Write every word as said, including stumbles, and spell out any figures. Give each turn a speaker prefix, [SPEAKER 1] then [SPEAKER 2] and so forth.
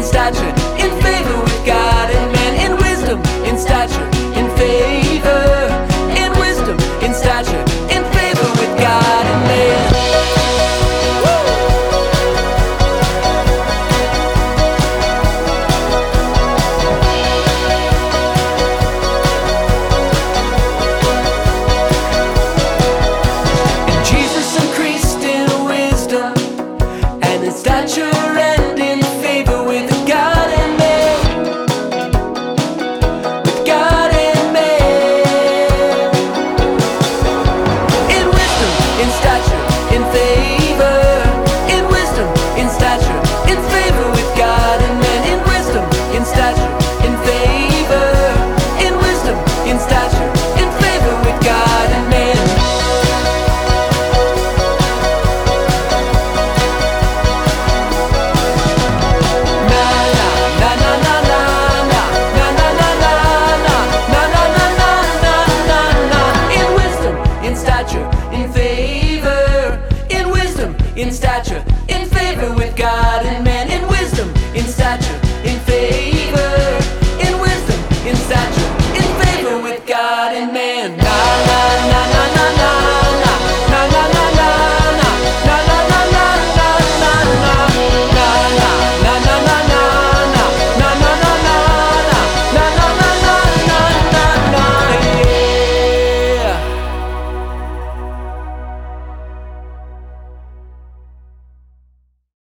[SPEAKER 1] stature, in favor with God and man, in wisdom, in stature, in favor, in wisdom, in stature, in favor with God and man. And Jesus increased in wisdom and in stature and in favor with God and man, with God and man, in wisdom, in stature, in favor, in wisdom, in stature, in favor with God and man, in wisdom, in stature, in favor, in wisdom, in stature, in favor with God and man. In favor, in wisdom, in stature, in favor with God and man, in wisdom, in stature, in favor, in wisdom, in stature, in favor with God and man.